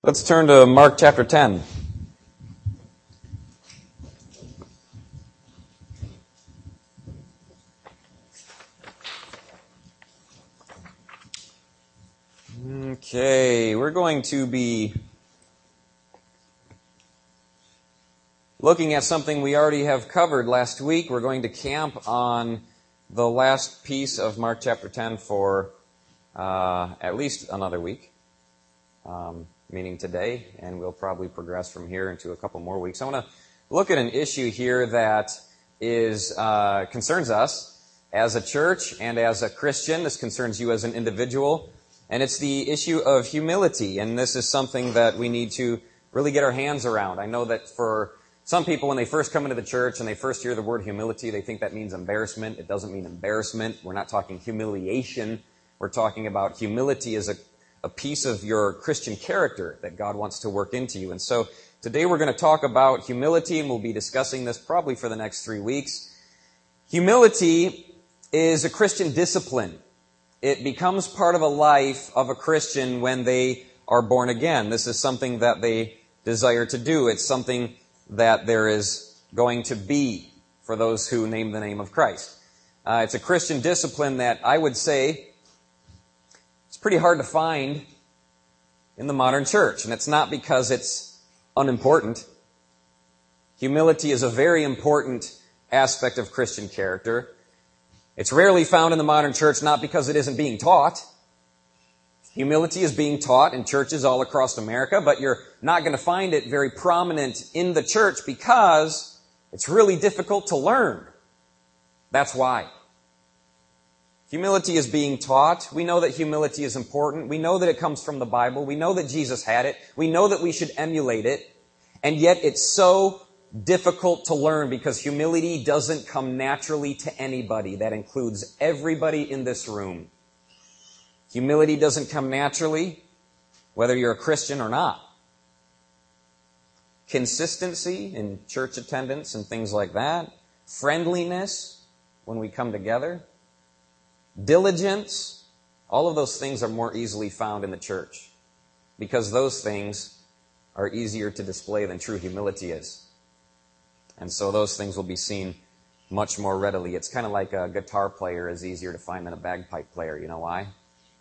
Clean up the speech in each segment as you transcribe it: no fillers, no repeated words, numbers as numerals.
Let's turn to Mark chapter 10. Okay, we're going to be looking at something we already have covered last week. We're going to camp on the last piece of Mark chapter 10 for at least another week, meaning today, and we'll probably progress from here into a couple more weeks. I want to look at an issue here that is concerns us as a church and as a Christian. This concerns you as an individual. And it's the issue of humility, and this is something that we need to really get our hands around. I know that for some people, when they first come into the church and they first hear the word humility, they think that means embarrassment. It doesn't mean embarrassment. We're not talking humiliation. We're talking about humility as a piece of your Christian character that God wants to work into you. And so today we're going to talk about humility, and we'll be discussing this probably for the next 3 weeks. Humility is a Christian discipline. It becomes part of a life of a Christian when they are born again. This is something that they desire to do. It's something that there is going to be for those who name the name of Christ. It's a Christian discipline that I would say it's pretty hard to find in the modern church. And it's not because it's unimportant. Humility is a very important aspect of Christian character. It's rarely found in the modern church, not because it isn't being taught. Humility is being taught in churches all across America, but you're not going to find it very prominent in the church because it's really difficult to learn. That's why. Humility is being taught. We know that humility is important. We know that it comes from the Bible. We know that Jesus had it. We know that we should emulate it. And yet it's so difficult to learn because humility doesn't come naturally to anybody. That includes everybody in this room. Humility doesn't come naturally, whether you're a Christian or not. Consistency in church attendance and things like that. Friendliness when we come together. Diligence. All of those things are more easily found in the church because those things are easier to display than true humility is. And so those things will be seen much more readily. It's kind of like a guitar player is easier to find than a bagpipe player. You know why?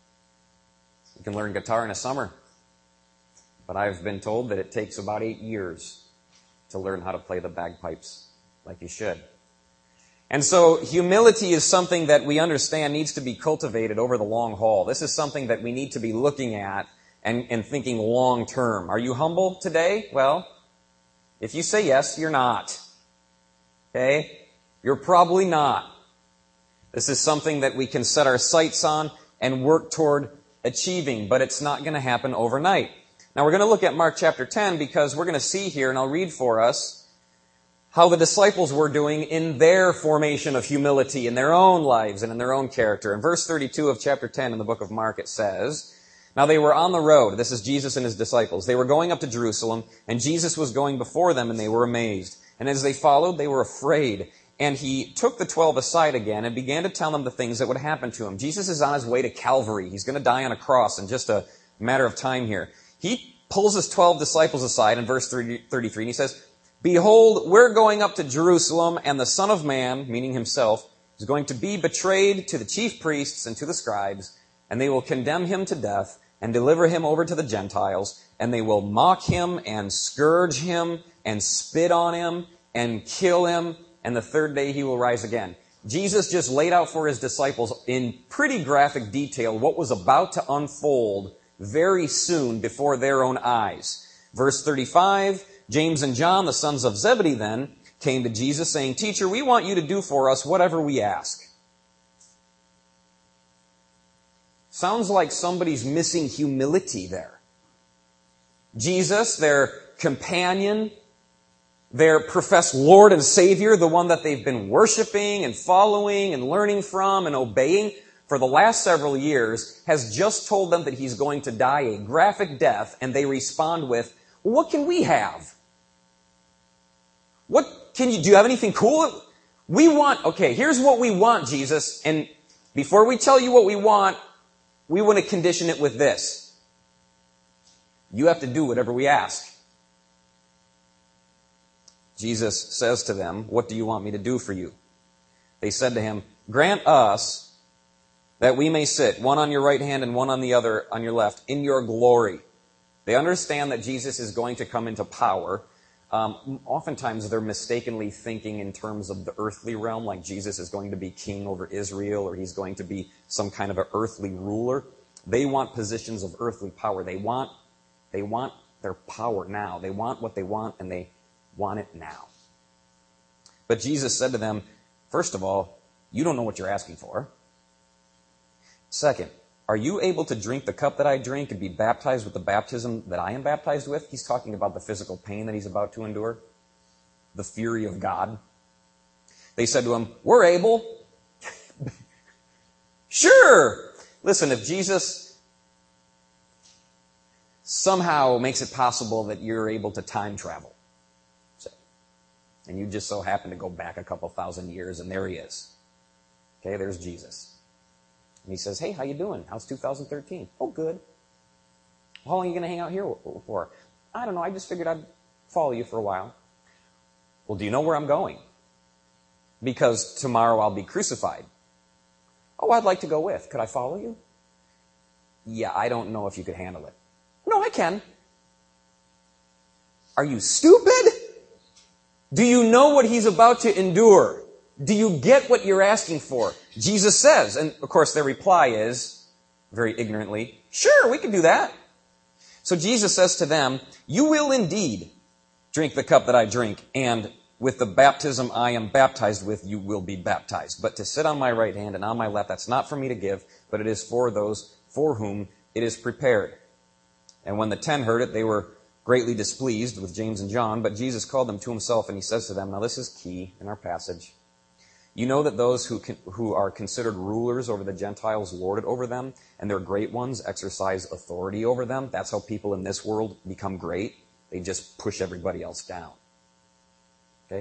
You can learn guitar in a summer. But I've been told that it takes about 8 years to learn how to play the bagpipes like you should. And so humility is something that we understand needs to be cultivated over the long haul. This is something that we need to be looking at and thinking long term. Are you humble today? Well, if you say yes, you're not. Okay? You're probably not. This is something that we can set our sights on and work toward achieving, but it's not going to happen overnight. Now we're going to look at Mark chapter 10 because we're going to see here, and I'll read for us, how the disciples were doing in their formation of humility in their own lives and in their own character. In verse 32 of chapter 10 in the book of Mark it says, "Now they were on the road," this is Jesus and his disciples, "they were going up to Jerusalem, and Jesus was going before them, and they were amazed. And as they followed, they were afraid. And he took the 12 aside again and began to tell them the things that would happen to him." Jesus is on his way to Calvary. He's going to die on a cross in just a matter of time here. He pulls his 12 disciples aside in verse 33, and he says, "Behold, we're going up to Jerusalem, and the Son of Man," meaning himself, "is going to be betrayed to the chief priests and to the scribes, and they will condemn him to death and deliver him over to the Gentiles, and they will mock him and scourge him and spit on him and kill him, and the third day he will rise again." Jesus just laid out for his disciples in pretty graphic detail what was about to unfold very soon before their own eyes. Verse 35, "James and John, the sons of Zebedee then, came to Jesus saying, 'Teacher, we want you to do for us whatever we ask.'" Sounds like somebody's missing humility there. Jesus, their companion, their professed Lord and Savior, the one that they've been worshiping and following and learning from and obeying for the last several years, has just told them that he's going to die a graphic death, and they respond with, "What can we have? Do you have anything cool? Here's what we want, Jesus, and before we tell you what we want to condition it with this. You have to do whatever we ask. Jesus says to them, what do you want me to do for you? They said to him, grant us that we may sit, one on your right hand and one on the other on your left, in your glory. They understand that Jesus is going to come into power. Oftentimes they're mistakenly thinking in terms of the earthly realm, like Jesus is going to be king over Israel, or he's going to be some kind of an earthly ruler. They want positions of earthly power. They want their power now. They want what they want, and they want it now. But Jesus said to them, first of all, you don't know what you're asking for. Second, are you able to drink the cup that I drink and be baptized with the baptism that I am baptized with? He's talking about the physical pain that he's about to endure, the fury of God. They said to him, we're able. Sure. Listen, if Jesus somehow makes it possible that you're able to time travel, and you just so happen to go back a couple thousand years, and there he is. Okay, there's Jesus. And he says, hey, how you doing? How's 2013? Oh, good. How long are you going to hang out here for? I don't know. I just figured I'd follow you for a while. Well, do you know where I'm going? Because tomorrow I'll be crucified. Oh, I'd like to go with. Could I follow you? Yeah, I don't know if you could handle it. No, I can. Are you stupid? Do you know what he's about to endure? Do you get what you're asking for? Jesus says, and of course their reply is, very ignorantly, sure, we can do that. So Jesus says to them, you will indeed drink the cup that I drink, and with the baptism I am baptized with, you will be baptized. But to sit on my right hand and on my left, that's not for me to give, but it is for those for whom it is prepared. And when the 10 heard it, they were greatly displeased with James and John, but Jesus called them to himself, and he says to them, now this is key in our passage. You know that those who are considered rulers over the Gentiles lord it over them, and their great ones exercise authority over them. That's how people in this world become great. They just push everybody else down. Okay?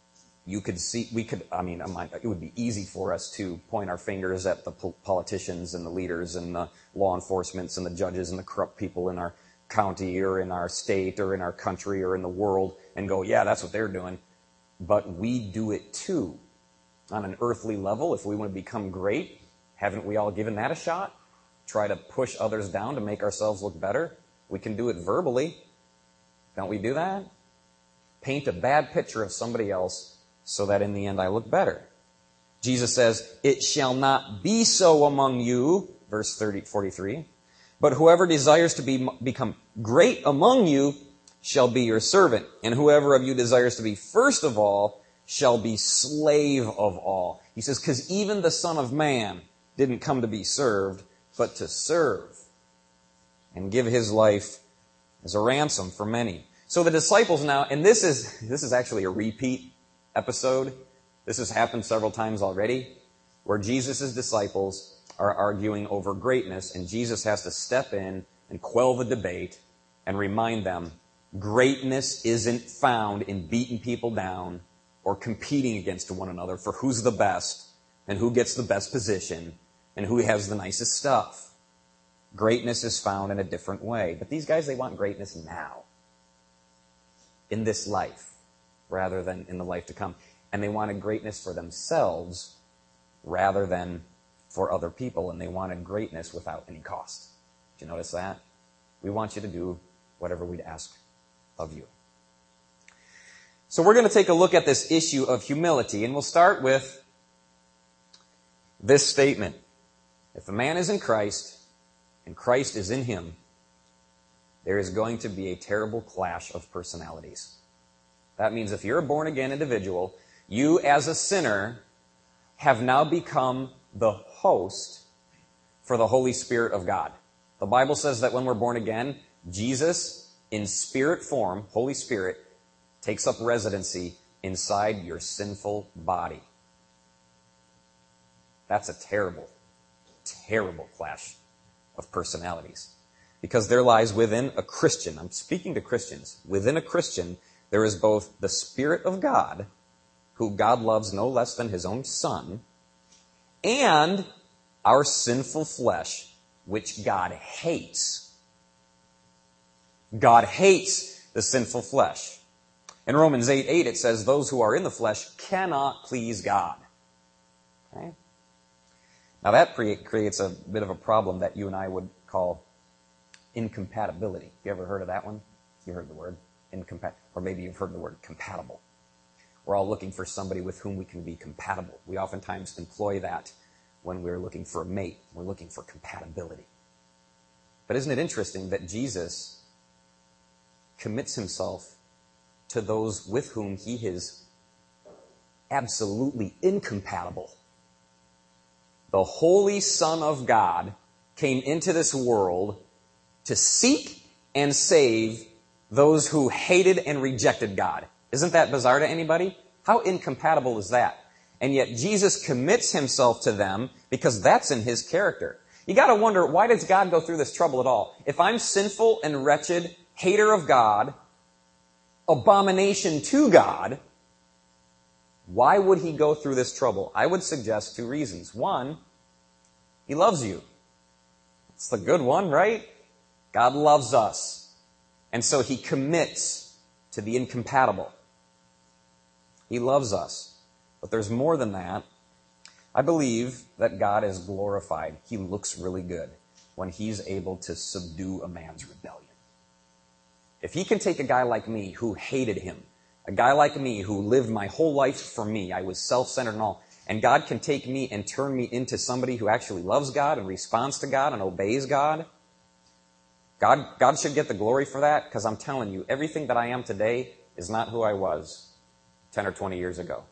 It would be easy for us to point our fingers at the politicians and the leaders and the law enforcements and the judges and the corrupt people in our county or in our state or in our country or in the world and go, yeah, that's what they're doing. But we do it too. On an earthly level, if we want to become great, haven't we all given that a shot? Try to push others down to make ourselves look better? We can do it verbally. Don't we do that? Paint a bad picture of somebody else so that in the end I look better. Jesus says, it shall not be so among you, verse 43, but whoever desires to become great among you shall be your servant, and whoever of you desires to be first of all shall be slave of all. He says, because even the Son of Man didn't come to be served, but to serve and give his life as a ransom for many. So the disciples now, and this is actually a repeat episode. This has happened several times already, where Jesus' disciples are arguing over greatness, and Jesus has to step in and quell the debate and remind them, greatness isn't found in beating people down or competing against one another for who's the best and who gets the best position and who has the nicest stuff. Greatness is found in a different way. But these guys, they want greatness now, in this life, rather than in the life to come. And they wanted greatness for themselves rather than for other people, and they wanted greatness without any cost. Did you notice that? We want you to do whatever we'd ask of you. So we're going to take a look at this issue of humility, and we'll start with this statement. If a man is in Christ, and Christ is in him, there is going to be a terrible clash of personalities. That means if you're a born-again individual, you as a sinner have now become the host for the Holy Spirit of God. The Bible says that when we're born again, Jesus, in spirit form, Holy Spirit, takes up residency inside your sinful body. That's a terrible, terrible clash of personalities. Because there lies within a Christian, I'm speaking to Christians, within a Christian, there is both the Spirit of God, who God loves no less than his own Son, and our sinful flesh, which God hates. God hates the sinful flesh. In Romans 8:8, it says, those who are in the flesh cannot please God. Okay? Now that creates a bit of a problem that you and I would call incompatibility. You ever heard of that one? You heard the word incompatible, or maybe you've heard the word compatible. We're all looking for somebody with whom we can be compatible. We oftentimes employ that when we're looking for a mate. We're looking for compatibility. But isn't it interesting that Jesus commits himself to those with whom he is absolutely incompatible? The Holy Son of God came into this world to seek and save those who hated and rejected God. Isn't that bizarre to anybody? How incompatible is that? And yet Jesus commits himself to them because that's in his character. You got to wonder, why does God go through this trouble at all? If I'm sinful and wretched, hater of God, abomination to God, why would he go through this trouble? I would suggest two reasons. One, he loves you. It's the good one, right? God loves us. And so he commits to the incompatible. He loves us. But there's more than that. I believe that God is glorified. He looks really good when he's able to subdue a man's rebellion. If he can take a guy like me who hated him, a guy like me who lived my whole life for me, I was self-centered and all, and God can take me and turn me into somebody who actually loves God and responds to God and obeys God, God should get the glory for that, because I'm telling you, everything that I am today is not who I was 10 or 20 years ago.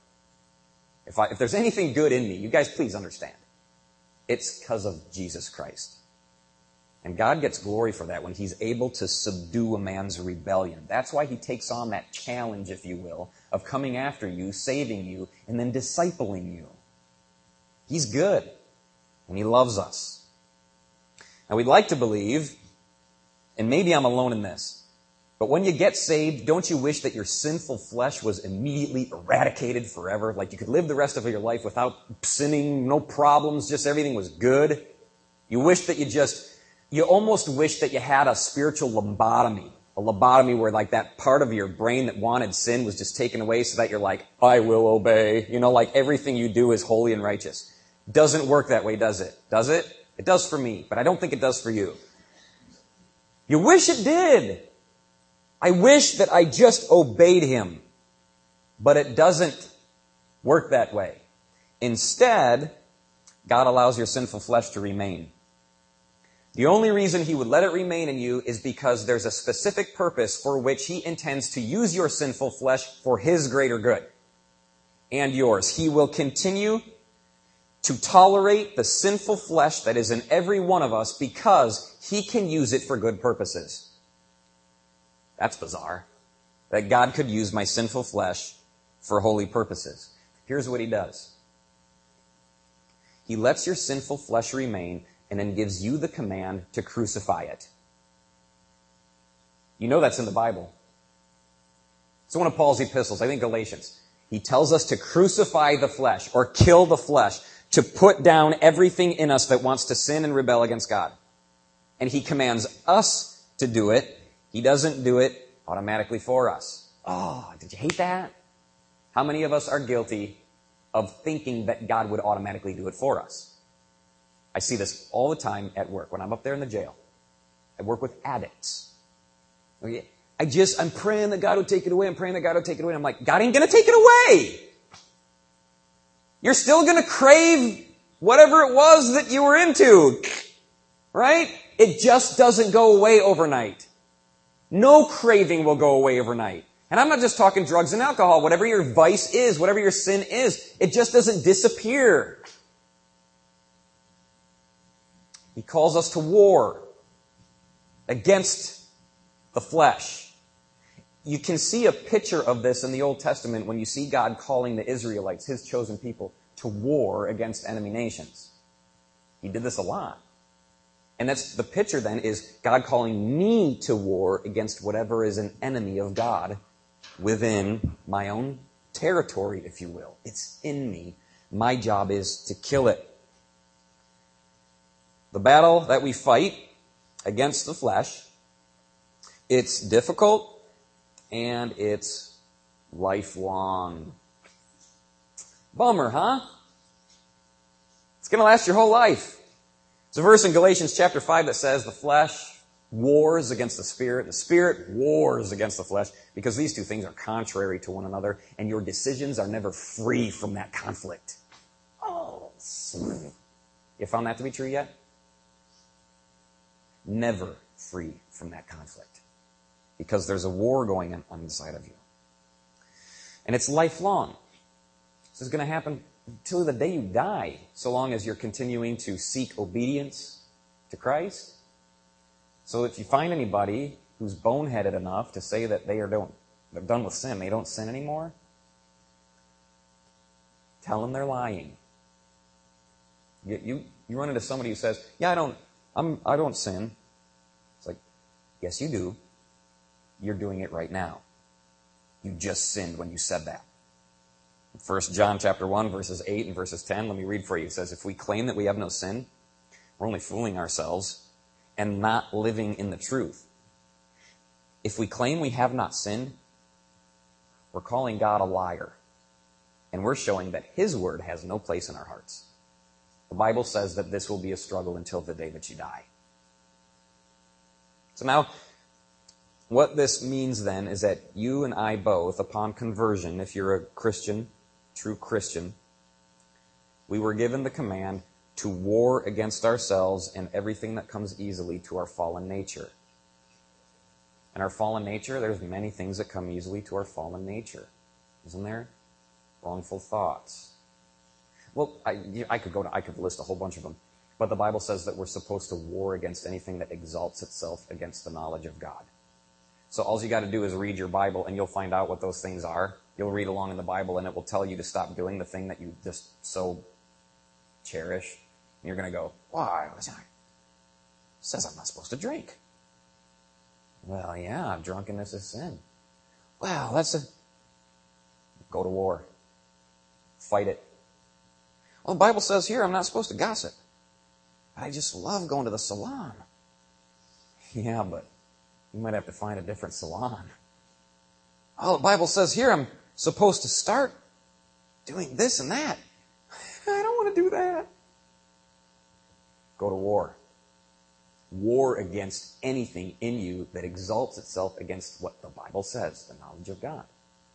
If there's anything good in me, you guys please understand, it's because of Jesus Christ. And God gets glory for that when he's able to subdue a man's rebellion. That's why he takes on that challenge, if you will, of coming after you, saving you, and then discipling you. He's good, and he loves us. Now, we'd like to believe, and maybe I'm alone in this, but when you get saved, don't you wish that your sinful flesh was immediately eradicated forever? Like you could live the rest of your life without sinning, no problems, just everything was good? You wish that you almost wish that you had a spiritual lobotomy. A lobotomy where like that part of your brain that wanted sin was just taken away so that you're like, I will obey. You know, like everything you do is holy and righteous. Doesn't work that way, does it? Does it? It does for me, but I don't think it does for you. You wish it did. I wish that I just obeyed him. But it doesn't work that way. Instead, God allows your sinful flesh to remain. The only reason he would let it remain in you is because there's a specific purpose for which he intends to use your sinful flesh for his greater good and yours. He will continue to tolerate the sinful flesh that is in every one of us because he can use it for good purposes. That's bizarre, that God could use my sinful flesh for holy purposes. Here's what he does. He lets your sinful flesh remain and then gives you the command to crucify it. You know that's in the Bible. It's one of Paul's epistles, I think Galatians. He tells us to crucify the flesh or kill the flesh, to put down everything in us that wants to sin and rebel against God. And he commands us to do it. He doesn't do it automatically for us. Oh, did you hate that? How many of us are guilty of thinking that God would automatically do it for us? I see this all the time at work. When I'm up there in the jail, I work with addicts. Okay? I'm praying that God would take it away. I'm praying that God would take it away. I'm like, God ain't going to take it away. You're still going to crave whatever it was that you were into. Right? It just doesn't go away overnight. No craving will go away overnight. And I'm not just talking drugs and alcohol. Whatever your vice is, whatever your sin is, it just doesn't disappear. He calls us to war against the flesh. You can see a picture of this in the Old Testament when you see God calling the Israelites, his chosen people, to war against enemy nations. He did this a lot. And that's the picture then is God calling me to war against whatever is an enemy of God within my own territory, if you will. It's in me. My job is to kill it. The battle that we fight against the flesh It's difficult, and it's lifelong. Bummer, huh? It's going to last your whole life. There's a verse in Galatians chapter 5 that says the flesh wars against the Spirit wars against the flesh, because these two things are contrary to one another, and your decisions are never free from that conflict. Oh, you found that to be true yet? Never free from that conflict, because there's a war going on inside of you. And it's lifelong. This is going to happen until the day you die, so long as you're continuing to seek obedience to Christ. So if you find anybody who's boneheaded enough to say that they're done with sin, they don't sin anymore, tell them they're lying. You run into somebody who says, "Yeah, I don't sin." It's like, yes, you do. You're doing it right now. You just sinned when you said that. 1 John chapter 1, verses 8 and verses 10, let me read for you. It says, if we claim that we have no sin, we're only fooling ourselves and not living in the truth. If we claim we have not sinned, we're calling God a liar. And we're showing that His word has no place in our hearts. The Bible says that this will be a struggle until the day that you die. So now, what this means then is that you and I both, upon conversion, if you're a Christian, true Christian, we were given the command to war against ourselves and everything that comes easily to our fallen nature. And our fallen nature, there's many things that come easily to our fallen nature. Isn't there? Wrongful thoughts. Well, I could list a whole bunch of them. But the Bible says that we're supposed to war against anything that exalts itself against the knowledge of God. So all you got to do is read your Bible and you'll find out what those things are. You'll read along in the Bible and it will tell you to stop doing the thing that you just so cherish. And you're going to go, why? It says I'm not supposed to drink. Well, yeah, drunkenness is sin. Well, go to war. Fight it. Well, the Bible says here I'm not supposed to gossip. I just love going to the salon. Yeah, but you might have to find a different salon. Oh, the Bible says here I'm supposed to start doing this and that. I don't want to do that. Go to war. War against anything in you that exalts itself against what the Bible says, the knowledge of God.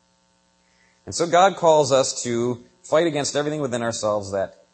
And so God calls us to fight against everything within ourselves that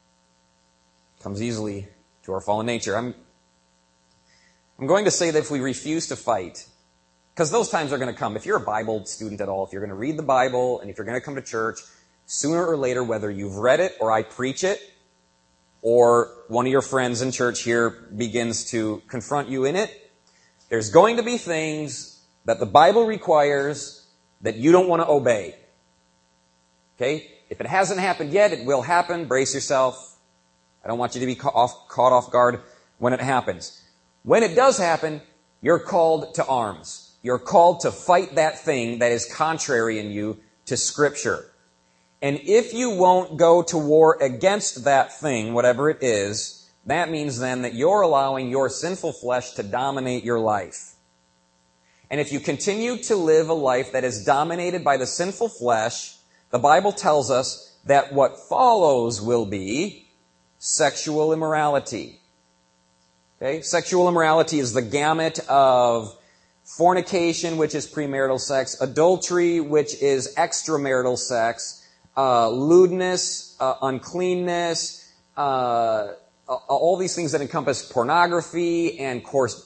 comes easily to our fallen nature. I'm going to say that if we refuse to fight, because those times are going to come. If you're a Bible student at all, if you're going to read the Bible, and if you're going to come to church, sooner or later, whether you've read it or I preach it, or one of your friends in church here begins to confront you in it, there's going to be things that the Bible requires that you don't want to obey. Okay? If it hasn't happened yet, it will happen. Brace yourself. I don't want you to be caught off guard when it happens. When it does happen, you're called to arms. You're called to fight that thing that is contrary in you to Scripture. And if you won't go to war against that thing, whatever it is, that means then that you're allowing your sinful flesh to dominate your life. And if you continue to live a life that is dominated by the sinful flesh, the Bible tells us that what follows will be sexual immorality. Okay? Sexual immorality is the gamut of fornication, which is premarital sex, adultery, which is extramarital sex, lewdness, uncleanness, all these things that encompass pornography and coarse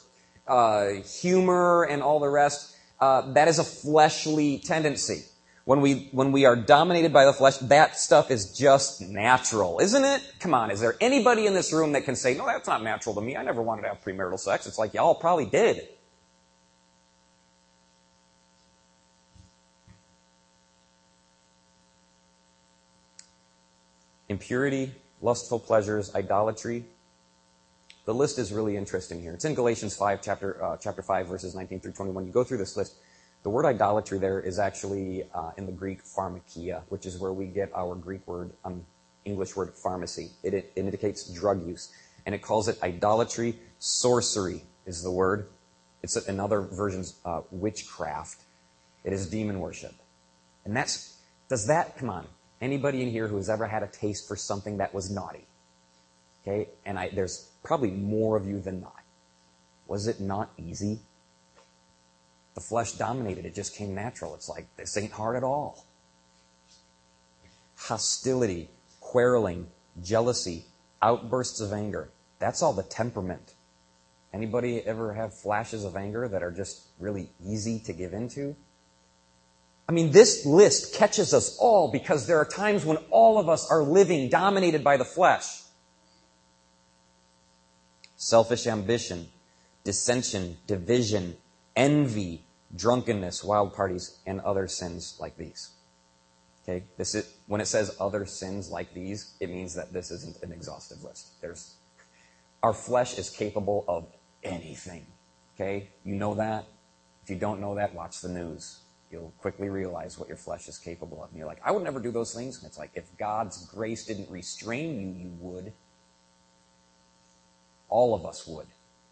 humor and all the rest. That is a fleshly tendency. When we are dominated by the flesh, that stuff is just natural, isn't it? Come on, is there anybody in this room that can say, no, that's not natural to me. I never wanted to have premarital sex. It's like y'all probably did. Impurity, lustful pleasures, idolatry. The list is really interesting here. It's in Galatians 5, chapter 5, verses 19 through 21. You go through this list. The word idolatry there is actually in the Greek pharmakia, which is where we get our Greek word, English word pharmacy. It indicates drug use. And it calls it idolatry. Sorcery is the word. It's in other versions, witchcraft. It is demon worship. And come on, anybody in here who has ever had a taste for something that was naughty? Okay, and there's probably more of you than not. Was it not easy? The flesh dominated. It just came natural. It's like, this ain't hard at all. Hostility, quarreling, jealousy, outbursts of anger. That's all the temperament. Anybody ever have flashes of anger that are just really easy to give into? I mean, this list catches us all because there are times when all of us are living dominated by the flesh. Selfish ambition, dissension, division, envy, drunkenness, wild parties, and other sins like these. Okay, when it says other sins like these, it means that this isn't an exhaustive list. Our flesh is capable of anything. Okay, you know that? If you don't know that, watch the news. You'll quickly realize what your flesh is capable of. And you're like, I would never do those things. And it's like, if God's grace didn't restrain you, you would. All of us would.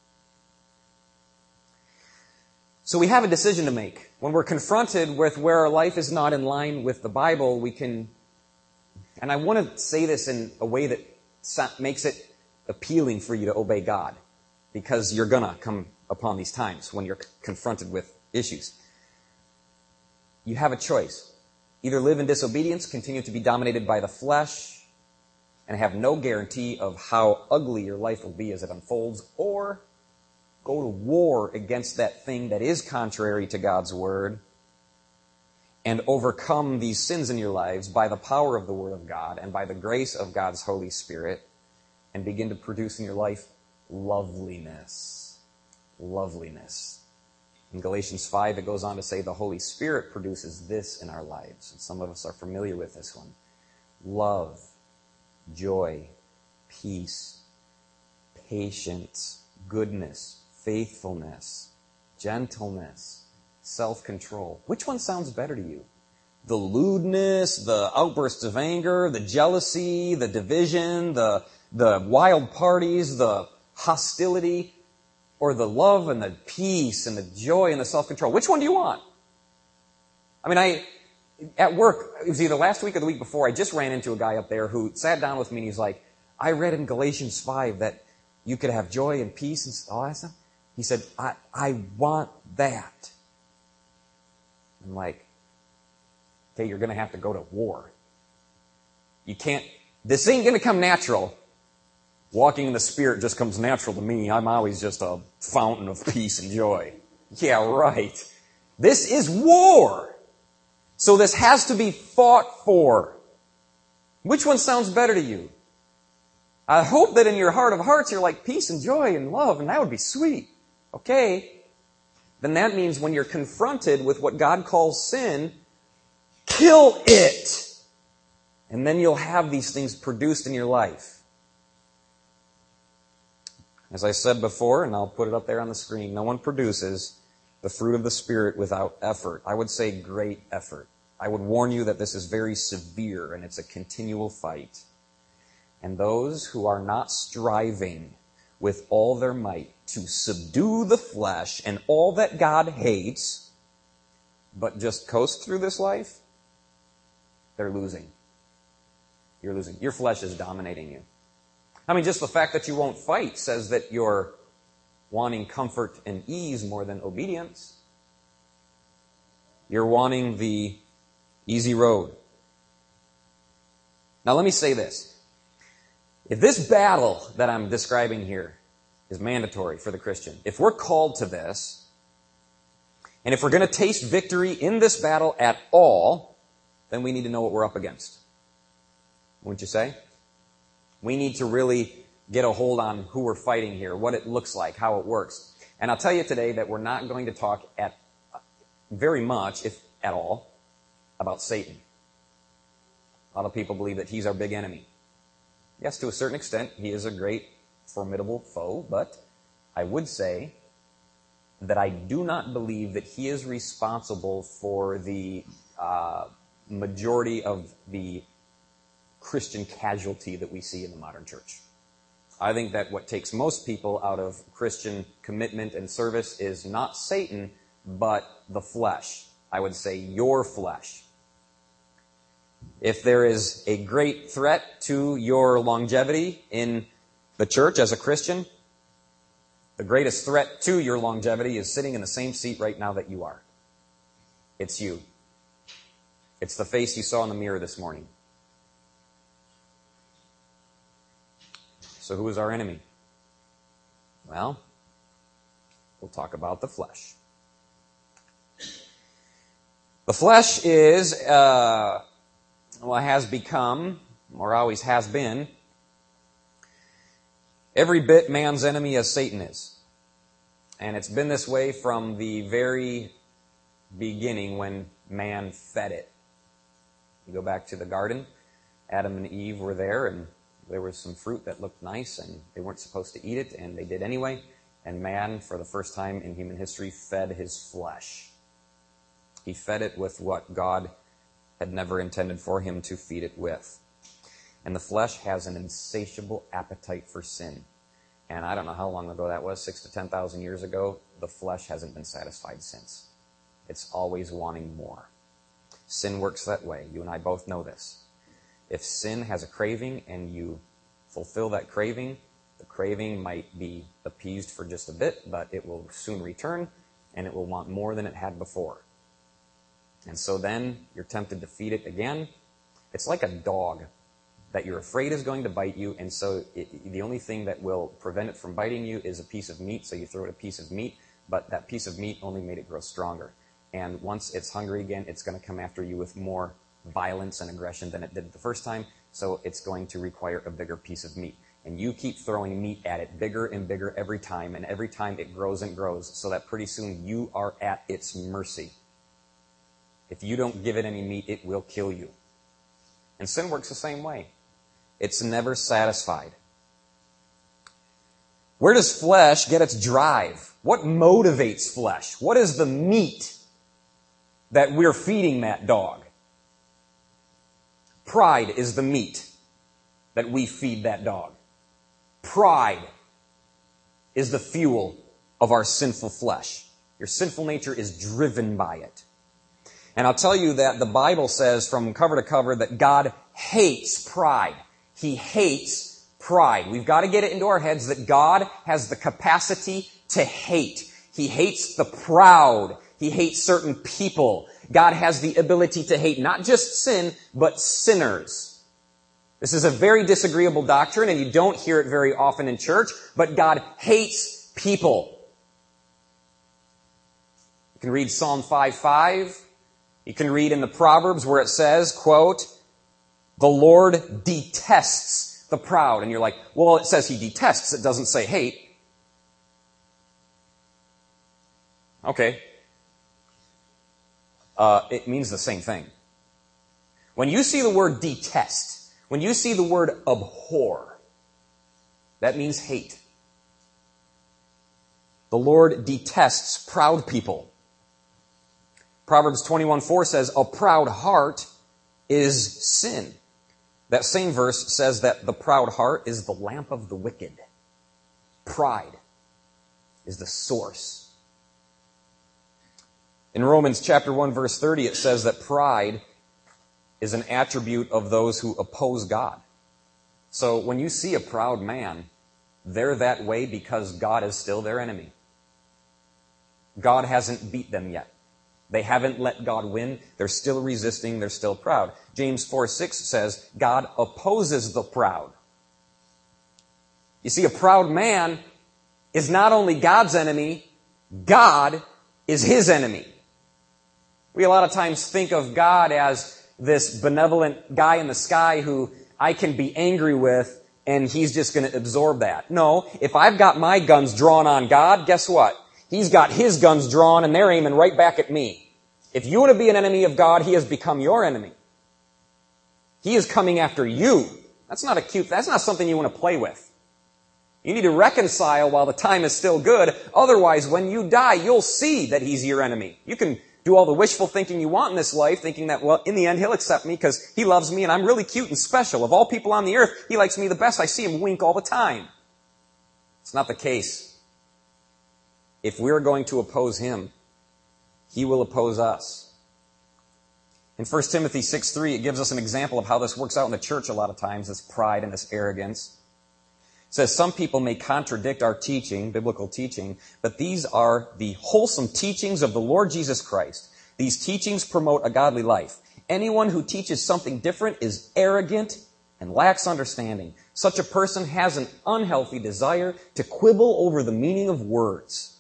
So we have a decision to make. When we're confronted with where our life is not in line with the Bible, we can, and I want to say this in a way that makes it appealing for you to obey God, because you're going to come upon these times when you're confronted with issues. You have a choice. Either live in disobedience, continue to be dominated by the flesh, and have no guarantee of how ugly your life will be as it unfolds, or go to war against that thing that is contrary to God's word and overcome these sins in your lives by the power of the word of God and by the grace of God's Holy Spirit, and begin to produce in your life loveliness. Loveliness. In Galatians 5, it goes on to say the Holy Spirit produces this in our lives. And some of us are familiar with this one. Love, joy, peace, patience, goodness, faithfulness, gentleness, self-control. Which one sounds better to you? The lewdness, the outbursts of anger, the jealousy, the division, the wild parties, the hostility, or the love and the peace and the joy and the self-control? Which one do you want? I mean, at work, it was either last week or the week before, I just ran into a guy up there who sat down with me and he's like, I read in Galatians 5 that you could have joy and peace and all that stuff. He said, I want that. I'm like, okay, you're going to have to go to war. This ain't going to come natural. Walking in the Spirit just comes natural to me. I'm always just a fountain of peace and joy. Yeah, right. This is war. So this has to be fought for. Which one sounds better to you? I hope that in your heart of hearts you're like peace and joy and love, and that would be sweet. Okay. Then that means when you're confronted with what God calls sin, kill it. And then you'll have these things produced in your life. As I said before, and I'll put it up there on the screen, no one produces the fruit of the Spirit without effort. I would say great effort. I would warn you that this is very severe and it's a continual fight. And those who are not striving with all their might to subdue the flesh and all that God hates, but just coast through this life, they're losing. You're losing. Your flesh is dominating you. I mean, just the fact that you won't fight says that you're wanting comfort and ease more than obedience. You're wanting the easy road. Now let me say this. If this battle that I'm describing here is mandatory for the Christian, if we're called to this, and if we're going to taste victory in this battle at all, then we need to know what we're up against. Wouldn't you say? We need to really get a hold on who we're fighting here, what it looks like, how it works. And I'll tell you today that we're not going to talk very much, if at all, about Satan. A lot of people believe that he's our big enemy. Yes, to a certain extent, he is a great, formidable foe, but I would say that I do not believe that he is responsible for the majority of the Christian casualty that we see in the modern church. I think that what takes most people out of Christian commitment and service is not Satan, but the flesh. I would say your flesh. If there is a great threat to your longevity in the church as a Christian, the greatest threat to your longevity is sitting in the same seat right now that you are. It's you. It's the face you saw in the mirror this morning. So who is our enemy? Well, we'll talk about the flesh. The flesh is, has become, or always has been, every bit man's enemy as Satan is. And it's been this way from the very beginning when man fed it. You go back to the garden, Adam and Eve were there, and there was some fruit that looked nice, and they weren't supposed to eat it, and they did anyway. And man, for the first time in human history, fed his flesh. He fed it with what God had never intended for him to feed it with. And the flesh has an insatiable appetite for sin. And I don't know how long ago that was, 6,000 to 10,000 years ago. The flesh hasn't been satisfied since. It's always wanting more. Sin works that way. You and I both know this. If sin has a craving and you fulfill that craving, the craving might be appeased for just a bit, but it will soon return, and it will want more than it had before. And so then you're tempted to feed it again. It's like a dog that you're afraid is going to bite you, and so the only thing that will prevent it from biting you is a piece of meat, so you throw it a piece of meat, but that piece of meat only made it grow stronger. And once it's hungry again, it's going to come after you with more violence and aggression than it did the first time, so it's going to require a bigger piece of meat. And you keep throwing meat at it bigger and bigger every time, and every time it grows and grows, so that pretty soon you are at its mercy. If you don't give it any meat, it will kill you. And sin works the same way. It's never satisfied. Where does flesh get its drive? What motivates flesh? What is the meat that we're feeding that dog? Pride is the meat that we feed that dog. Pride is the fuel of our sinful flesh. Your sinful nature is driven by it. And I'll tell you that the Bible says from cover to cover that God hates pride. He hates pride. We've got to get it into our heads that God has the capacity to hate. He hates the proud. He hates certain people. God has the ability to hate not just sin, but sinners. This is a very disagreeable doctrine, and you don't hear it very often in church, but God hates people. You can read Psalm 5:5. You can read in the Proverbs where it says, quote, "The Lord detests the proud." And you're like, well, it says he detests. It doesn't say hate. Okay. It means the same thing. When you see the word detest, when you see the word abhor, that means hate. The Lord detests proud people. Proverbs 21:4 says, "A proud heart is sin." That same verse says that the proud heart is the lamp of the wicked. Pride is the source. In Romans chapter 1, verse 30, it says that pride is an attribute of those who oppose God. So when you see a proud man, they're that way because God is still their enemy. God hasn't beat them yet. They haven't let God win. They're still resisting. They're still proud. James 4:6 says, God opposes the proud. You see, a proud man is not only God's enemy, God is his enemy. We a lot of times think of God as this benevolent guy in the sky who I can be angry with and he's just going to absorb that. No, if I've got my guns drawn on God, guess what? He's got his guns drawn and they're aiming right back at me. If you want to be an enemy of God, he has become your enemy. He is coming after you. That's not something you want to play with. You need to reconcile while the time is still good. Otherwise, when you die, you'll see that he's your enemy. You can do all the wishful thinking you want in this life, thinking that, well, in the end, he'll accept me because he loves me and I'm really cute and special. Of all people on the earth, he likes me the best. I see him wink all the time. It's not the case. If we're going to oppose him, he will oppose us. In 1 Timothy 6:3, it gives us an example of how this works out in the church a lot of times, this pride and this arrogance. It says, some people may contradict our teaching, biblical teaching, but these are the wholesome teachings of the Lord Jesus Christ. These teachings promote a godly life. Anyone who teaches something different is arrogant and lacks understanding. Such a person has an unhealthy desire to quibble over the meaning of words.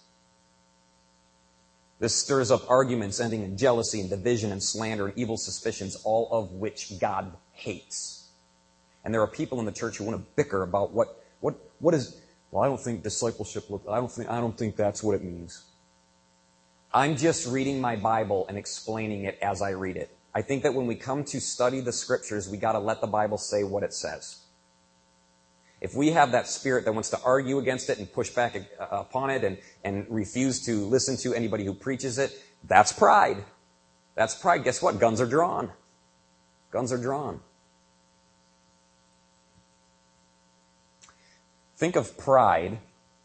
This stirs up arguments ending in jealousy and division and slander and evil suspicions, all of which God hates. And there are people in the church who want to bicker about what is, well, I don't think discipleship I don't think that's what it means. I'm just reading my Bible and explaining it as I read it. I think that when we come to study the scriptures, we got to let the Bible say what it says. If we have that spirit that wants to argue against it and push back upon it and refuse to listen to anybody who preaches it, that's pride. That's pride. Guess what? Guns are drawn. Guns are drawn. Think of pride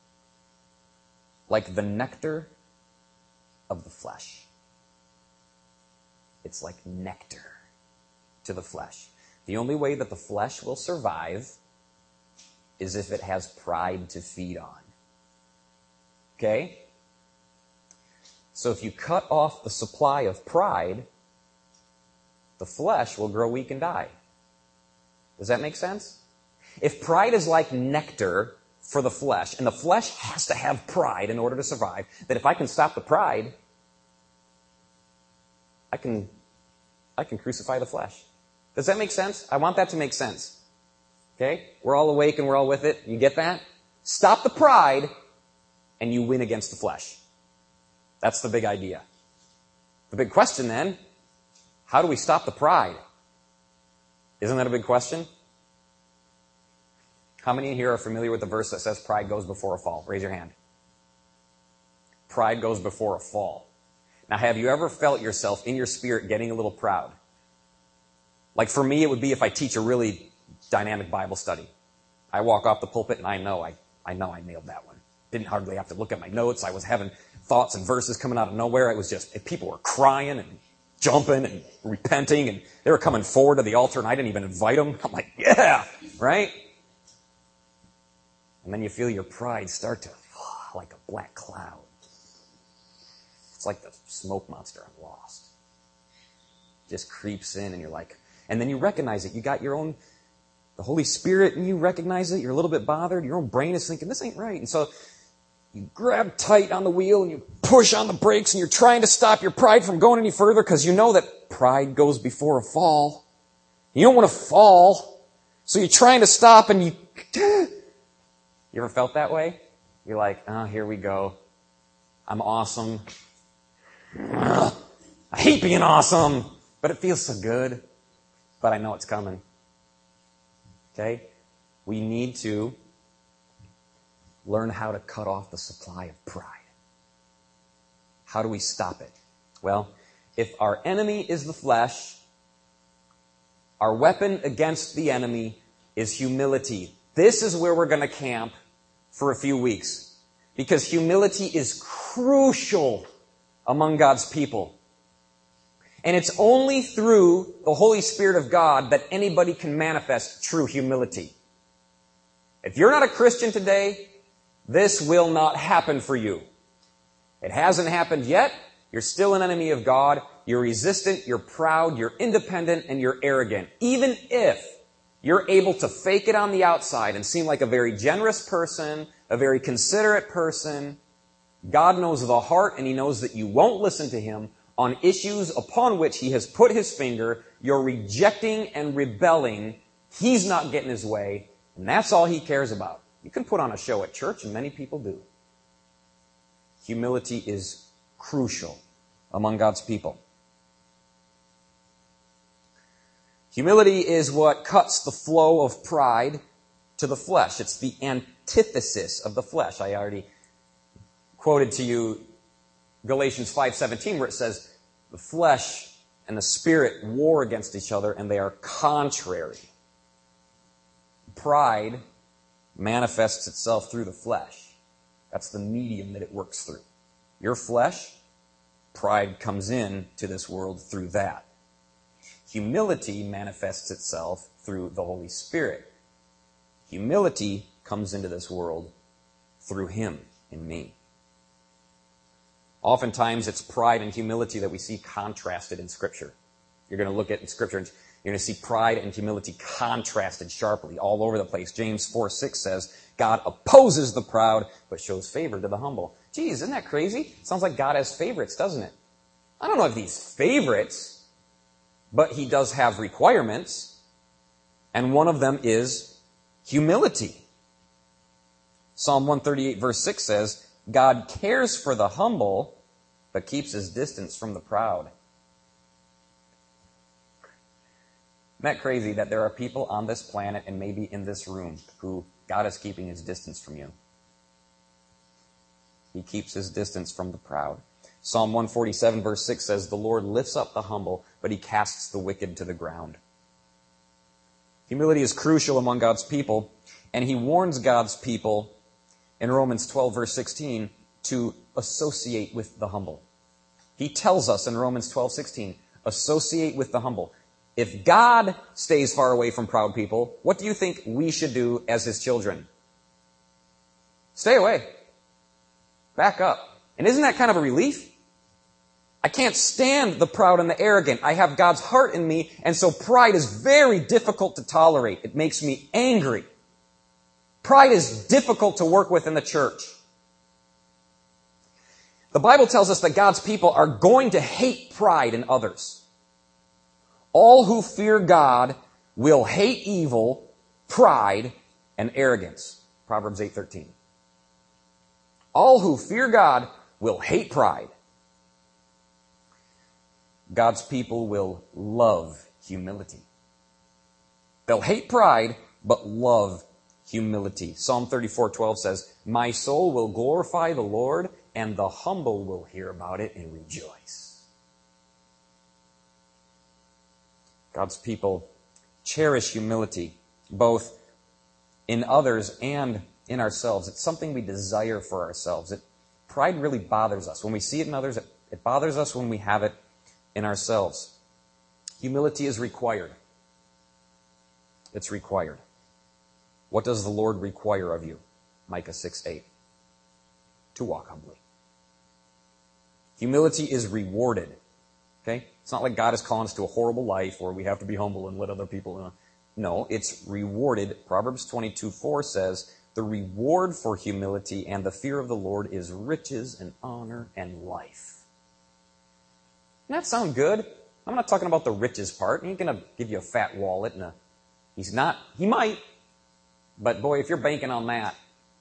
like the nectar of the flesh. It's like nectar to the flesh. The only way that the flesh will survive is if it has pride to feed on. Okay? So if you cut off the supply of pride, the flesh will grow weak and die. Does that make sense? If pride is like nectar for the flesh, and the flesh has to have pride in order to survive, that if I can stop the pride, I can crucify the flesh. Does that make sense? I want that to make sense. Okay? We're all awake and we're all with it. You get that? Stop the pride, and you win against the flesh. That's the big idea. The big question then, how do we stop the pride? Isn't that a big question? How many in here are familiar with the verse that says pride goes before a fall? Raise your hand. Pride goes before a fall. Now, have you ever felt yourself in your spirit getting a little proud? Like for me, it would be if I teach a really dynamic Bible study. I walk off the pulpit and I know I nailed that one. Didn't hardly have to look at my notes. I was having thoughts and verses coming out of nowhere. It was just, people were crying and jumping and repenting, and they were coming forward to the altar, and I didn't even invite them. I'm like, yeah, right? And then you feel your pride start to, like a black cloud. It's like the smoke monster on Lost. Just creeps in, and you're like, and then you recognize it. You got your own, the Holy Spirit, and you recognize it. You're a little bit bothered. Your own brain is thinking, this ain't right. And so you grab tight on the wheel, and you push on the brakes, and you're trying to stop your pride from going any further, because you know that pride goes before a fall. You don't want to fall. So you're trying to stop, and you ever felt that way? You're like, oh, here we go. I'm awesome. I hate being awesome, but it feels so good. But I know it's coming. Okay? We need to learn how to cut off the supply of pride. How do we stop it? Well, if our enemy is the flesh, our weapon against the enemy is humility. This is where we're going to camp for a few weeks, because humility is crucial among God's people. And it's only through the Holy Spirit of God that anybody can manifest true humility. If you're not a Christian today, this will not happen for you. It hasn't happened yet. You're still an enemy of God. You're resistant, you're proud, you're independent, and you're arrogant. Even if you're able to fake it on the outside and seem like a very generous person, a very considerate person, God knows the heart, and He knows that you won't listen to Him on issues upon which He has put His finger. You're rejecting and rebelling. He's not getting His way, and that's all He cares about. You can put on a show at church, and many people do. Humility is crucial among God's people. Humility is what cuts the flow of pride to the flesh. It's the antithesis of the flesh. I already quoted to you Galatians 5:17, where it says, the flesh and the spirit war against each other, and they are contrary. Pride manifests itself through the flesh. That's the medium that it works through. Your flesh, pride comes in to this world through that. Humility manifests itself through the Holy Spirit. Humility comes into this world through Him in me. Oftentimes, it's pride and humility that we see contrasted in Scripture. You're going to look at in Scripture, and you're going to see pride and humility contrasted sharply all over the place. James 4:6 says, God opposes the proud, but shows favor to the humble. Geez, isn't that crazy? Sounds like God has favorites, doesn't it? I don't know if He's favorites, but He does have requirements, and one of them is humility. Psalm 138 verse 6 says, God cares for the humble, but keeps His distance from the proud. Isn't that crazy that there are people on this planet and maybe in this room who God is keeping His distance from you? He keeps His distance from the proud. Psalm 147 verse 6 says, the Lord lifts up the humble, but He casts the wicked to the ground. Humility is crucial among God's people, and He warns God's people in Romans 12 verse 16 to associate with the humble. He tells us in Romans 12:16, associate with the humble. If God stays far away from proud people, what do you think we should do as His children? Stay away. Back up. And isn't that kind of a relief? I can't stand the proud and the arrogant. I have God's heart in me, and so pride is very difficult to tolerate. It makes me angry. Pride is difficult to work with in the church. The Bible tells us that God's people are going to hate pride in others. All who fear God will hate evil, pride, and arrogance. Proverbs 8:13. All who fear God will hate pride. God's people will love humility. They'll hate pride, but love humility. Psalm 34:12 says, my soul will glorify the Lord, and the humble will hear about it and rejoice. God's people cherish humility, both in others and in ourselves. It's something we desire for ourselves. Pride really bothers us. When we see it in others, it bothers us when we have it in ourselves. Humility is required. It's required. What does the Lord require of you? Micah 6:8. To walk humbly. Humility is rewarded. Okay? It's not like God is calling us to a horrible life where we have to be humble and let other people know. No, it's rewarded. Proverbs 22:4 says, the reward for humility and the fear of the Lord is riches and honor and life. Doesn't that sound good? I'm not talking about the riches part. He ain't going to give you a fat wallet and he might. But boy, if you're banking on that,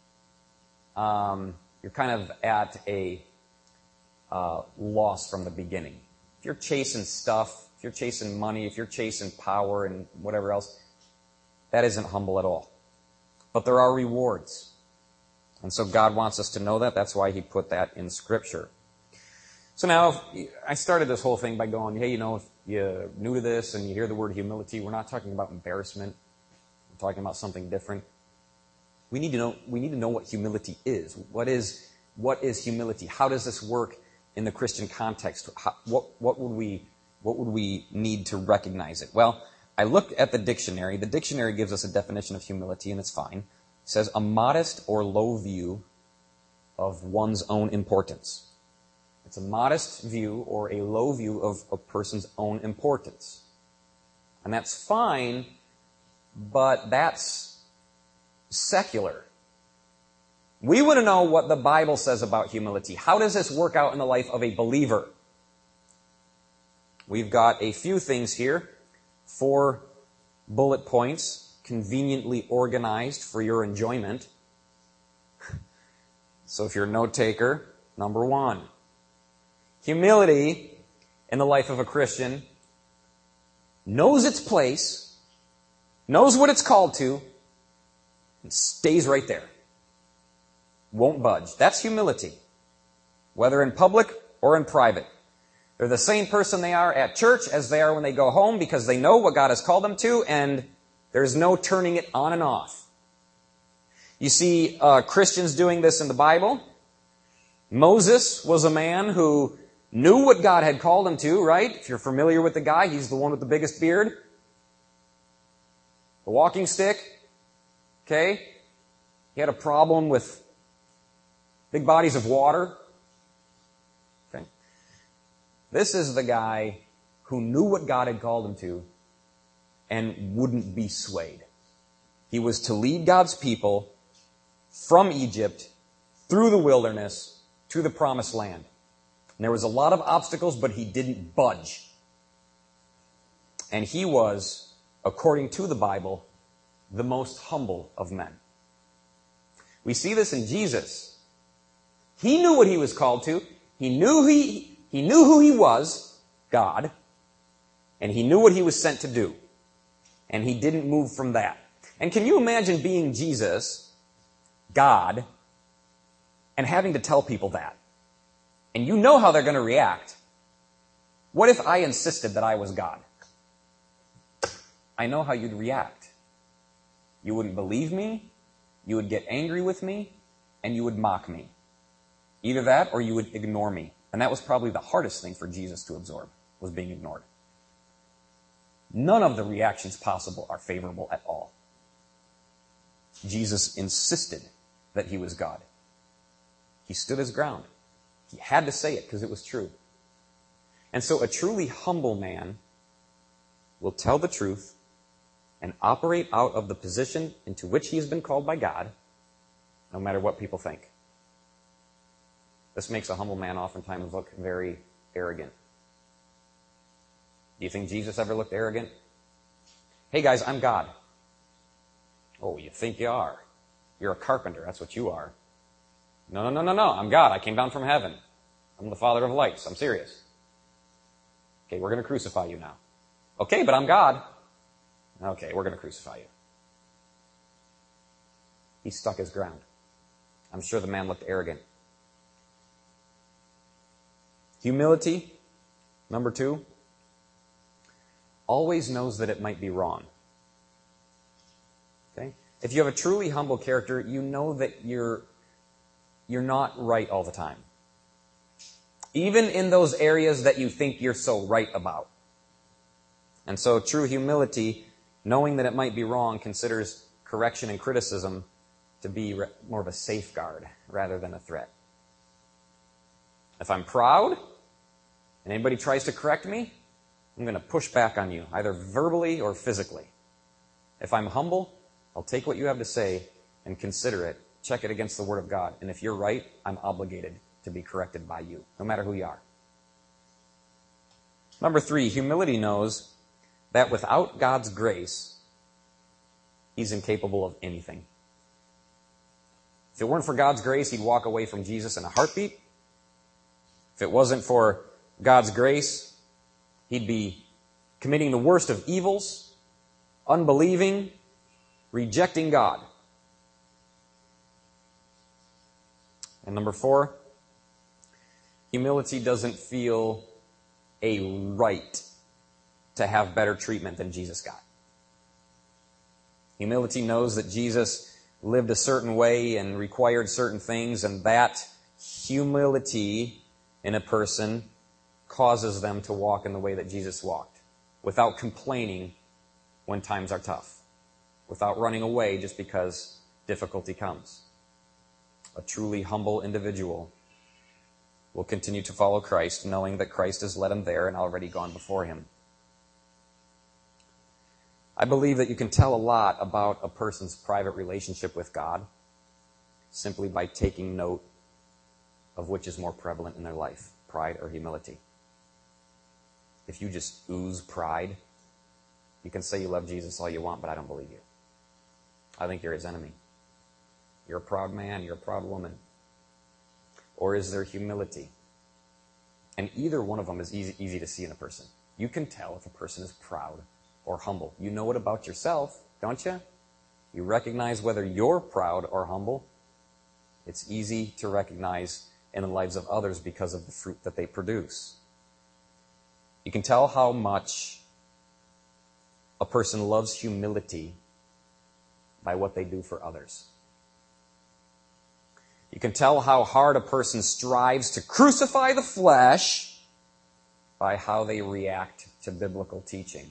you're kind of at a loss from the beginning. If you're chasing stuff, if you're chasing money, if you're chasing power and whatever else, that isn't humble at all. But there are rewards. And so God wants us to know that. That's why He put that in Scripture. So now, I started this whole thing by going, hey, if you're new to this and you hear the word humility, we're not talking about embarrassment. We're talking about something different. We need to know what humility is. What is humility? How does this work in the Christian context? What would we need to recognize it? Well, I looked at the dictionary. The dictionary gives us a definition of humility, and it's fine. It says a modest or low view of one's own importance. It's a modest view or a low view of a person's own importance. And that's fine, but that's secular. We want to know what the Bible says about humility. How does this work out in the life of a believer? We've got a few things here. 4 bullet points, conveniently organized for your enjoyment. So if you're a note taker, number 1. Humility in the life of a Christian knows its place, knows what it's called to, and stays right there. Won't budge. That's humility. Whether in public or in private. They're the same person they are at church as they are when they go home because they know what God has called them to, and there's no turning it on and off. You see Christians doing this in the Bible. Moses was a man who knew what God had called him to, right? If you're familiar with the guy, he's the one with the biggest beard. The walking stick. Okay? He had a problem with big bodies of water. Okay? This is the guy who knew what God had called him to and wouldn't be swayed. He was to lead God's people from Egypt through the wilderness to the promised land. And there was a lot of obstacles, but he didn't budge. And he was, according to the Bible, the most humble of men. We see this in Jesus. He knew what he was called to. He knew who he was, God, and he knew what he was sent to do. And he didn't move from that. And can you imagine being Jesus, God, and having to tell people that? And you know how they're going to react. What if I insisted that I was God? I know how you'd react. You wouldn't believe me, you would get angry with me, and you would mock me. Either that or you would ignore me. And that was probably the hardest thing for Jesus to absorb, was being ignored. None of the reactions possible are favorable at all. Jesus insisted that he was God. He stood his ground. He had to say it because it was true. And so a truly humble man will tell the truth and operate out of the position into which he has been called by God, no matter what people think. This makes a humble man oftentimes look very arrogant. Do you think Jesus ever looked arrogant? Hey guys, I'm God. Oh, you think you are? You're a carpenter, that's what you are. No, I'm God. I came down from heaven. I'm the Father of lights. I'm serious. Okay, we're going to crucify you now. Okay, but I'm God. Okay, we're going to crucify you. He stuck his ground. I'm sure the man looked arrogant. Humility, number 2, always knows that it might be wrong. Okay? If you have a truly humble character, you know that you're not right all the time. Even in those areas that you think you're so right about. And so true humility, knowing that it might be wrong, considers correction and criticism to be more of a safeguard rather than a threat. If I'm proud and anybody tries to correct me, I'm going to push back on you, either verbally or physically. If I'm humble, I'll take what you have to say and consider it, check it against the Word of God. And if you're right, I'm obligated to be corrected by you, no matter who you are. Number 3, humility knows that without God's grace, he's incapable of anything. If it weren't for God's grace, he'd walk away from Jesus in a heartbeat. If it wasn't for God's grace, he'd be committing the worst of evils, unbelieving, rejecting God. And number 4, humility doesn't feel a right to have better treatment than Jesus got. Humility knows that Jesus lived a certain way and required certain things, and that humility in a person causes them to walk in the way that Jesus walked, without complaining when times are tough, without running away just because difficulty comes. A truly humble individual will continue to follow Christ, knowing that Christ has led him there and already gone before him. I believe that you can tell a lot about a person's private relationship with God simply by taking note of which is more prevalent in their life, pride or humility. If you just ooze pride, you can say you love Jesus all you want, but I don't believe you. I think you're his enemy. You're a proud man, you're a proud woman. Or is there humility? And either one of them is easy to see in a person. You can tell if a person is proud or humble. You know it about yourself, don't you? You recognize whether you're proud or humble. It's easy to recognize in the lives of others because of the fruit that they produce. You can tell how much a person loves humility by what they do for others. You can tell how hard a person strives to crucify the flesh by how they react to biblical teaching.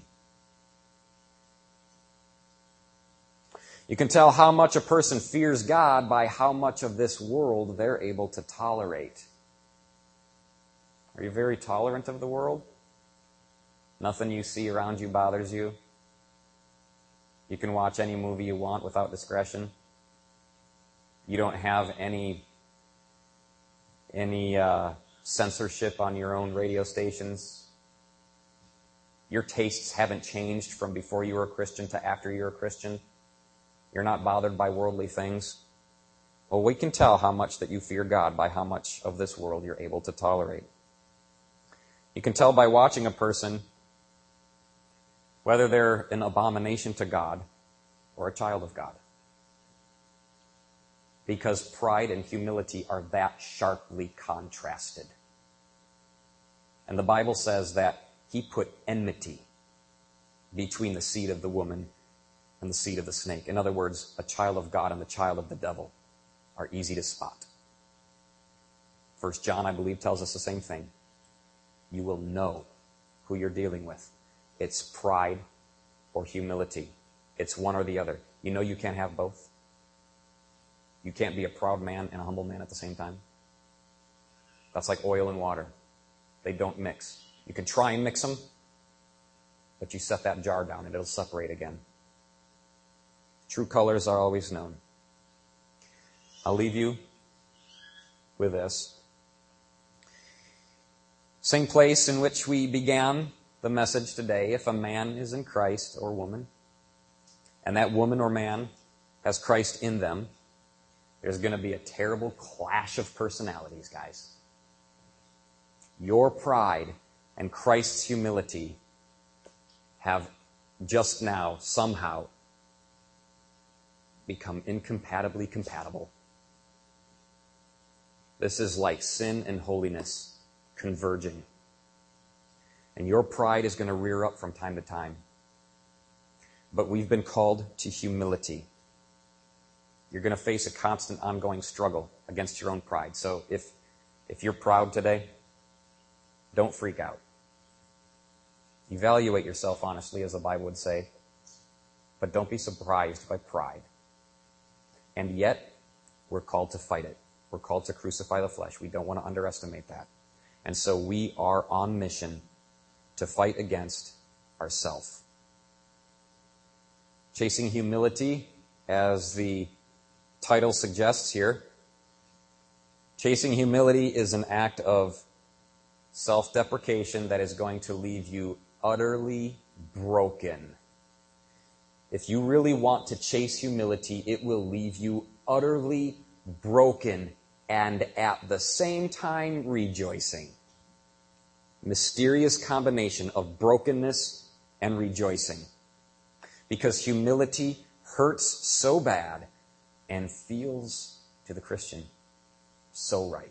You can tell how much a person fears God by how much of this world they're able to tolerate. Are you very tolerant of the world? Nothing you see around you bothers you? You can watch any movie you want without discretion? You don't have any censorship on your own radio stations? Your tastes haven't changed from before you were a Christian to after you're a Christian? You're not bothered by worldly things? Well, we can tell how much that you fear God by how much of this world you're able to tolerate. You can tell by watching a person whether they're an abomination to God or a child of God. Because pride and humility are that sharply contrasted. And the Bible says that he put enmity between the seed of the woman and the seed of the snake. In other words, a child of God and the child of the devil are easy to spot. 1 John, I believe, tells us the same thing. You will know who you're dealing with. It's pride or humility. It's one or the other. You know you can't have both. You can't be a proud man and a humble man at the same time. That's like oil and water. They don't mix. You can try and mix them, but you set that jar down and it'll separate again. True colors are always known. I'll leave you with this. Same place in which we began the message today. If a man is in Christ or woman, and that woman or man has Christ in them, there's going to be a terrible clash of personalities, guys. Your pride and Christ's humility have just now somehow become incompatibly compatible. This is like sin and holiness converging. And your pride is going to rear up from time to time. But we've been called to humility. You're going to face a constant ongoing struggle against your own pride. So if you're proud today, don't freak out. Evaluate yourself honestly, as the Bible would say. But don't be surprised by pride. And yet, we're called to fight it. We're called to crucify the flesh. We don't want to underestimate that. And so we are on mission to fight against ourself. Chasing humility, as the title suggests here, chasing humility is an act of self-deprecation that is going to leave you utterly broken. If you really want to chase humility, it will leave you utterly broken and at the same time rejoicing. Mysterious combination of brokenness and rejoicing. Because humility hurts so bad and feels to the Christian so right.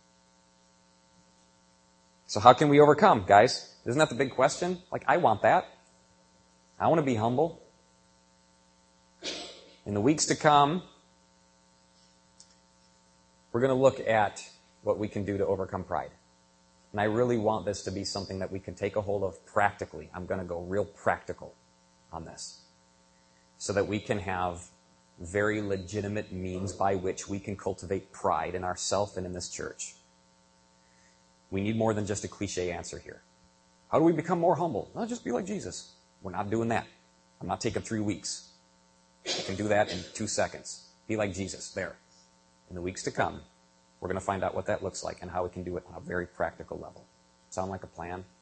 So how can we overcome, guys? Isn't that the big question? Like, I want that. I want to be humble. In the weeks to come, we're going to look at what we can do to overcome pride. And I really want this to be something that we can take a hold of practically. I'm going to go real practical on this, so that we can have very legitimate means by which we can cultivate pride in ourselves and in this church. We need more than just a cliche answer here. How do we become more humble? Well, just be like Jesus. We're not doing that. I'm not taking 3 weeks. You can do that in 2 seconds. Be like Jesus. There. In the weeks to come, we're going to find out what that looks like and how we can do it on a very practical level. Sound like a plan?